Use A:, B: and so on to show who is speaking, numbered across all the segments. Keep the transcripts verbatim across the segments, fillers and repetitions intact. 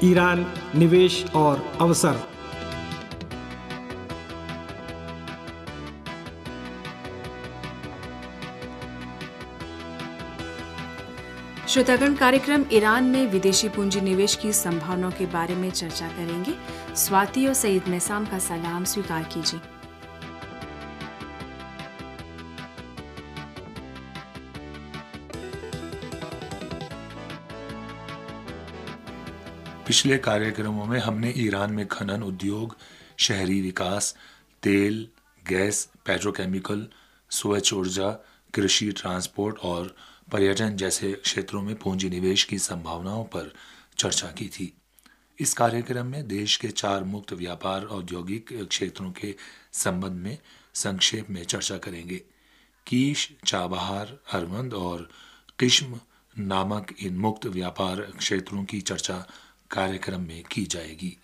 A: Iran, निवेश और अवसर।
B: श्रोतागण, कार्यक्रम ईरान में विदेशी पूंजी निवेश की संभावनाओं के बारे में चर्चा करेंगे। स्वाति और सईद मैसाम का सलाम स्वीकार कीजिए।
C: पिछले कार्यक्रमों में हमने ईरान में खनन उद्योग, शहरी विकास, तेल, गैस, पेट्रोकेमिकल, स्वच्छ ऊर्जा, कृषि, ट्रांसपोर्ट और पर्यटन जैसे क्षेत्रों में पूंजी निवेश की संभावनाओं पर चर्चा की थी। इस कार्यक्रम में देश के चार मुक्त व्यापार औद्योगिक क्षेत्रों के संबंध में संक्षेप में चर्चा करेंगे। कीश, चाबहार, हरवंद और किश्म नामक इन मुक्त व्यापार क्षेत्रों की चर्चा कार्यक्रम में की जाएगी।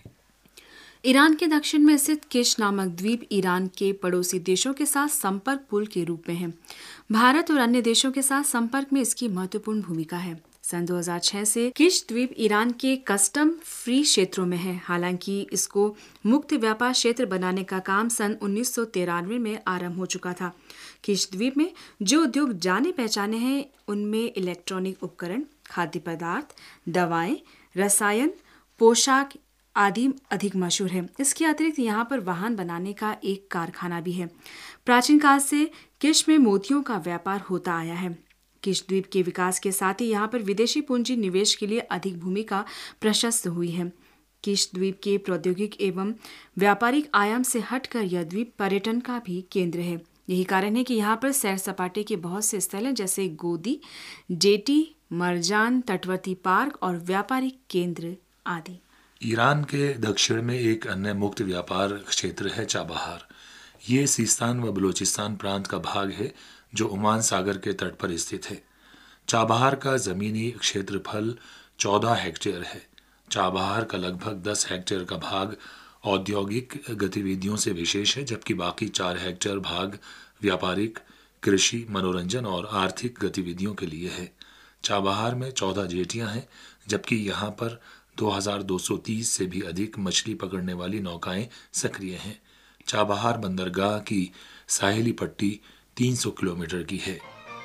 B: ईरान के दक्षिण में स्थित किश नामक द्वीप ईरान के पड़ोसी देशों के साथ संपर्क पुल के रूप में है। भारत और अन्य देशों के साथ संपर्क में इसकी महत्वपूर्ण भूमिका है। सन दो हज़ार छह से किश द्वीप ईरान के कस्टम फ्री क्षेत्रों में है। हालांकि इसको मुक्त व्यापार क्षेत्र बनाने का काम सन उन्नीस सौ तिरानवे में आरंभ हो चुका था। किश द्वीप में जो उद्योग जाने पहचाने हैं उनमें इलेक्ट्रॉनिक उपकरण, खाद्य पदार्थ, दवाएं, रसायन, पोशाक आदि अधिक मशहूर है। इसके अतिरिक्त यहाँ पर वाहन बनाने का एक कारखाना भी है। प्राचीन काल से किश में मोतियों का व्यापार होता आया है। किश द्वीप के विकास के साथ ही यहाँ पर विदेशी पूंजी निवेश के लिए अधिक भूमिका प्रशस्त हुई है। किश द्वीप के प्रौद्योगिक एवं व्यापारिक आयाम से हटकर यह द्वीप पर्यटन का भी केंद्र है। यही कारण है कि यहाँ पर सैर सपाटे के बहुत से स्थल हैं, जैसे गोदी, जेटी, मरजान, तटवर्ती पार्क और व्यापारिक केंद्र आदि।
C: ईरान के दक्षिण में एक अन्य मुक्त व्यापार क्षेत्र है चाबहार। ये सिस्तान व बलूचिस्तान प्रांत का भाग है जो ओमान सागर के तट पर स्थित है। चाबहार का जमीनी क्षेत्रफल चौदह हेक्टेयर है। चाबहार का लगभग दस हेक्टेयर का भाग औद्योगिक गतिविधियों से विशेष है, जबकि बाकी चार हेक्टेयर भाग व्यापारिक, कृषि, मनोरंजन और आर्थिक गतिविधियों के लिए है। चाबहार में चौदह जेटियां हैं, जबकि यहाँ पर दो हज़ार दो सौ तीस से भी अधिक मछली पकड़ने वाली नौकाएं सक्रिय हैं। चाबहार बंदरगाह की साहिली पट्टी तीन सौ किलोमीटर की है।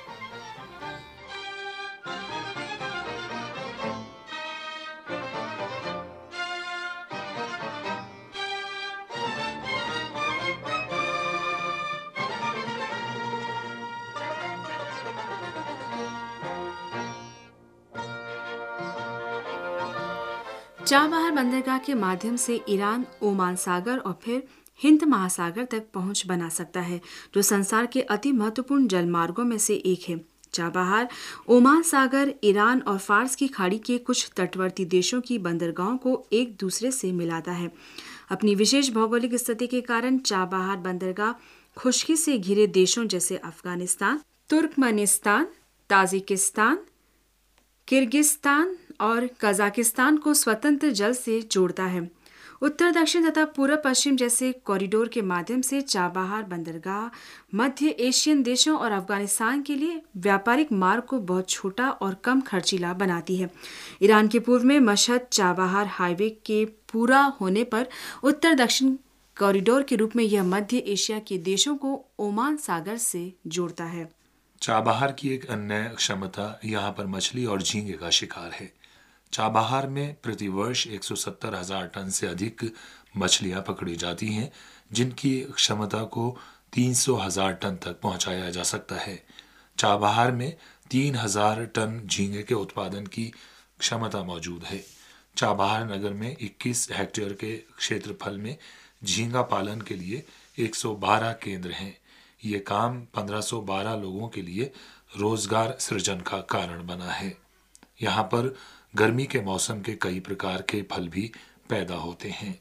B: चाबहार बंदरगाह के माध्यम से ईरान ओमान सागर और फिर हिंद महासागर तक पहुंच बना सकता है, जो संसार के अति महत्वपूर्ण जलमार्गों में से एक है। चाबहार ओमान सागर, ईरान और फार्स की खाड़ी के कुछ तटवर्ती देशों की बंदरगाहों को एक दूसरे से मिलाता है। अपनी विशेष भौगोलिक स्थिति के कारण चाबहार बंदरगाह खुश्की से घिरे देशों जैसे अफगानिस्तान, तुर्कमेनिस्तान, ताजिकिस्तान, किर्गिस्तान और कजाकिस्तान को स्वतंत्र जल से जोड़ता है। उत्तर दक्षिण तथा पूर्व पश्चिम जैसे कॉरिडोर के माध्यम से चाबहार बंदरगाह मध्य एशियन देशों और अफगानिस्तान के लिए व्यापारिक मार्ग को बहुत छोटा और कम खर्चीला बनाती है। ईरान के पूर्व में मशहद चाबहार हाईवे के पूरा होने पर उत्तर दक्षिण कॉरिडोर के रूप में यह मध्य एशिया के देशों को ओमान सागर से जोड़ता है।
C: चाबहार की एक अन्य क्षमता यहाँ पर मछली और झींगे का शिकार है। चाबहार में प्रति वर्ष एक सौ सत्तर हजार टन से अधिक मछलियां पकड़ी जाती हैं, जिनकी क्षमता को तीन सौ हजार टन तक पहुंचाया जा सकता है। चाबहार में तीन हजार टन झींगे के उत्पादन की क्षमता मौजूद है। चाबहार नगर में इक्कीस हेक्टेयर के क्षेत्रफल में झींगा पालन के लिए एक सौ बारह केंद्र हैं। ये काम पंद्रह सौ बारह लोगों के लिए रोजगार सृजन का कारण बना है। यहाँ पर गर्मी के मौसम के कई प्रकार के फल भी पैदा होते हैं।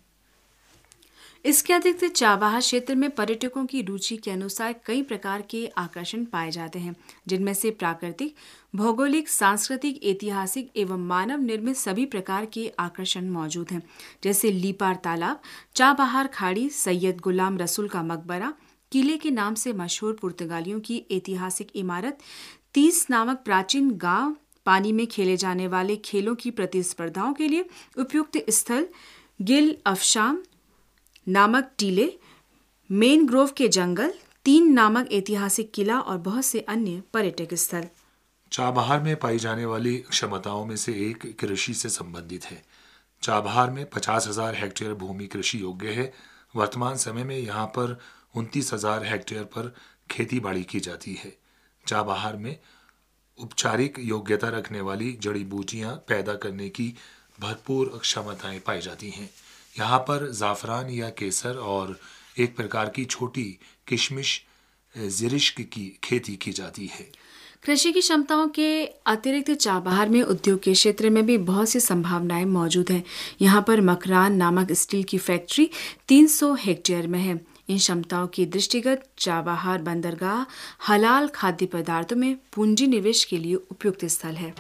B: इसके अतिरिक्त चाबहार क्षेत्र में पर्यटकों की रुचि के अनुसार कई प्रकार के आकर्षण पाए जाते हैं, जिनमें से प्राकृतिक, भौगोलिक, सांस्कृतिक, ऐतिहासिक एवं मानव निर्मित सभी प्रकार के आकर्षण मौजूद हैं, जैसे लीपार तालाब, चाबहार खाड़ी, सैयद गुलाम रसूल का मकबरा, किले के नाम से मशहूर पुर्तगालियों की ऐतिहासिक इमारत, तीस नामक प्राचीन गांव, पानी में खेले जाने वाले खेलों की प्रतिस्पर्धाओं के लिए उपयुक्त स्थल, गिल अफशाम नामक टीले, मैनग्रोव के जंगल, तीन नामक ऐतिहासिक किला और बहुत से अन्य पर्यटक स्थल।
C: चाबहार में पाई जाने वाली क्षमताओं में से एक कृषि से संबंधित है। चाबहार में पचास हजार हेक्टेयर भूमि कृषि योग्य है। वर्तमान समय में यहाँ पर उनतीस हजार हेक्टेयर पर खेती बाड़ी की जाती है। चाबहार में उपचारिक योग्यता रखने वाली जड़ी बूटियां पैदा करने की भरपूर क्षमताएं पाई जाती हैं। यहाँ पर ज़ाफ़रान या केसर और एक प्रकार की छोटी किशमिश ज़िरिश्क की खेती की जाती है।
B: कृषि की क्षमताओं के अतिरिक्त चाबहार में उद्योग के क्षेत्र में भी बहुत सी संभावनाएं मौजूद हैं। यहाँ पर मकरान नामक स्टील की फैक्ट्री तीन सौ हेक्टेयर में है। इन क्षमताओं की दृष्टिगत चाबहार बंदरगाह हलाल खाद्य पदार्थों में पूंजी निवेश के लिए उपयुक्त स्थल है।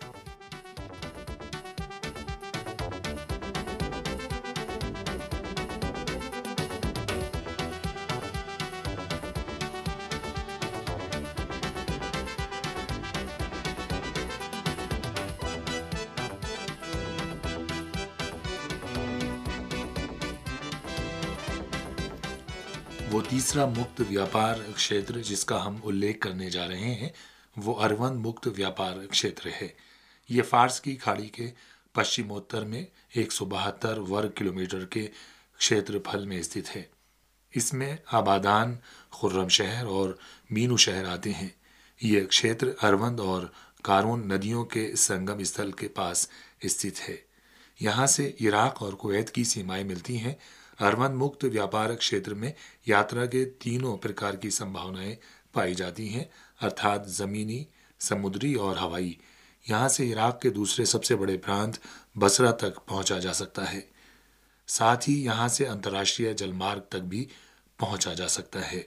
C: वो तीसरा मुक्त व्यापार क्षेत्र जिसका हम उल्लेख करने जा रहे हैं वो अरवंद मुक्त व्यापार क्षेत्र है। ये फार्स की खाड़ी के पश्चिमोत्तर में एक सौ बहत्तर वर्ग किलोमीटर के क्षेत्रफल में स्थित है। इसमें आबादान, खुर्रम शहर और मीनू शहर आते हैं। यह क्षेत्र अरवंद और कारून नदियों के संगम स्थल के पास स्थित है। यहाँ से इराक और कुवैत की सीमाएं मिलती हैं। अरवंद मुक्त व्यापार क्षेत्र में यात्रा के तीनों प्रकार की संभावनाएं पाई जाती हैं, अर्थात ज़मीनी, समुद्री और हवाई। यहाँ से इराक के दूसरे सबसे बड़े प्रांत बसरा तक पहुँचा जा सकता है। साथ ही यहाँ से अंतर्राष्ट्रीय जलमार्ग तक भी पहुँचा जा सकता है।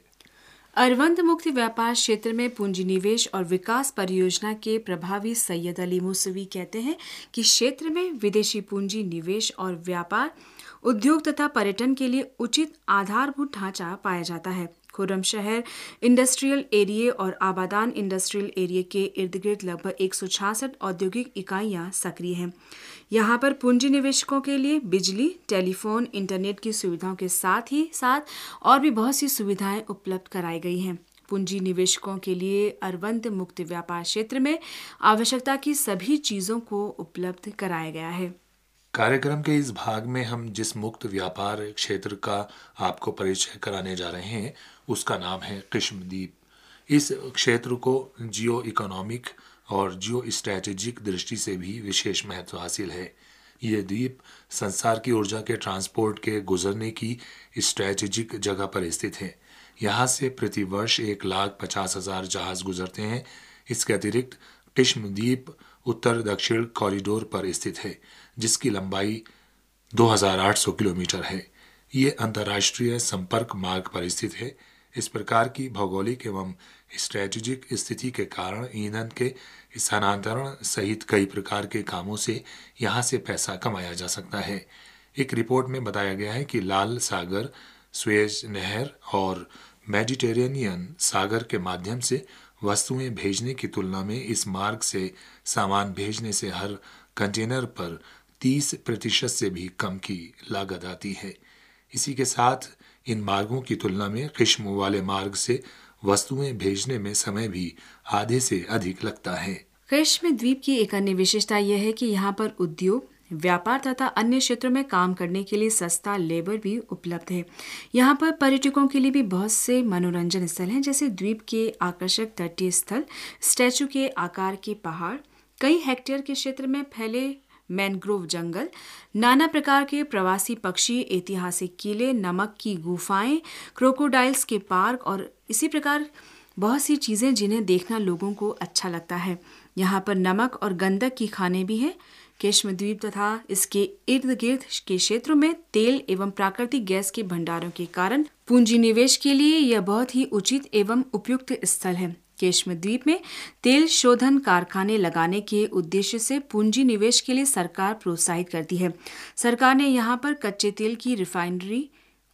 B: अरवंद मुक्त व्यापार क्षेत्र में पूंजी निवेश और विकास परियोजना के प्रभावी सैयद अली मूसवी कहते हैं कि क्षेत्र में विदेशी पूंजी निवेश और व्यापार, उद्योग तथा पर्यटन के लिए उचित आधारभूत ढांचा पाया जाता है। खुर्रम शहर इंडस्ट्रियल एरिया और आबादान इंडस्ट्रियल एरिया के इर्द गिर्द लगभग एक सौ छियासठ औद्योगिक इकाइयां सक्रिय हैं। यहाँ पर पूंजी निवेशकों के लिए बिजली, टेलीफोन, इंटरनेट की सुविधाओं के साथ ही साथ और भी बहुत सी सुविधाएं उपलब्ध कराई गई हैं। पूंजी निवेशकों के लिए अरवंद मुक्त व्यापार क्षेत्र में आवश्यकता की सभी चीजों को उपलब्ध कराया गया है।
C: कार्यक्रम के इस भाग में हम जिस मुक्त व्यापार क्षेत्र का आपको परिचय कराने जा रहे हैं उसका नाम है किश्मद्वीप। इस क्षेत्र को जियो इकोनॉमिक और जियो स्ट्रैटेजिक दृष्टि से भी विशेष महत्व हासिल है। ये द्वीप संसार की ऊर्जा के ट्रांसपोर्ट के गुजरने की स्ट्रैटेजिक जगह पर स्थित है। यहाँ से प्रति वर्ष एक लाख पचास हजार जहाज गुजरते हैं। इसके अतिरिक्त किश्मद्वीप उत्तर दक्षिण कॉरिडोर पर स्थित है जिसकी लंबाई दो हज़ार आठ सौ किलोमीटर है। ये अंतर्राष्ट्रीय संपर्क मार्ग पर स्थित है। इस प्रकार की भौगोलिक एवं स्ट्रैटेजिक स्थिति के कारण ईंधन के स्थानांतरण सहित कई प्रकार के कामों से यहाँ से पैसा कमाया जा सकता है। एक रिपोर्ट में बताया गया है कि लाल सागर, स्वेज नहर और मेडिटेरेनियन सागर के माध्यम से वस्तुएं भेजने की तुलना में इस मार्ग से सामान भेजने से हर कंटेनर पर तीस प्रतिशत से भी कम की लागत आती है। इसी के साथ इन मार्गों की तुलना में किश्म वाले मार्ग से वस्तुएं भेजने में समय भी आधे से अधिक लगता है।
B: किश्म द्वीप की एक अन्य विशेषता यह है कि यहाँ पर उद्योग, व्यापार तथा अन्य क्षेत्रों में काम करने के लिए सस्ता लेबर भी उपलब्ध है। यहाँ पर पर्यटकों के लिए भी बहुत से मनोरंजन स्थल हैं, जैसे द्वीप के आकर्षक तटीय स्थल, स्टैचू के आकार के पहाड़, कई हेक्टेयर के क्षेत्र में फैले मैनग्रोव जंगल, नाना प्रकार के प्रवासी पक्षी, ऐतिहासिक किले, नमक की गुफाएं, क्रोकोडाइल्स के पार्क और इसी प्रकार बहुत सी चीजें जिन्हें देखना लोगों को अच्छा लगता है। यहाँ पर नमक और गंधक की खानें भी हैं। किश्म द्वीप तथा इसके इर्द गिर्द के क्षेत्रों में तेल एवं प्राकृतिक गैस के भंडारों के कारण पूंजी निवेश के लिए यह बहुत ही उचित एवं उपयुक्त स्थल है। किश्म द्वीप में तेल शोधन कारखाने लगाने के उद्देश्य से पूंजी निवेश के लिए सरकार प्रोत्साहित करती है। सरकार ने यहाँ पर कच्चे तेल की रिफाइनरी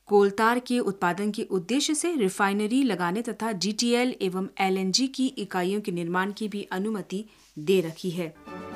B: कोलतार के उत्पादन के उद्देश्य से रिफाइनरी लगाने तथा जी टी एल एवं एल एन जी की इकाइयों के निर्माण की भी अनुमति दे रखी है।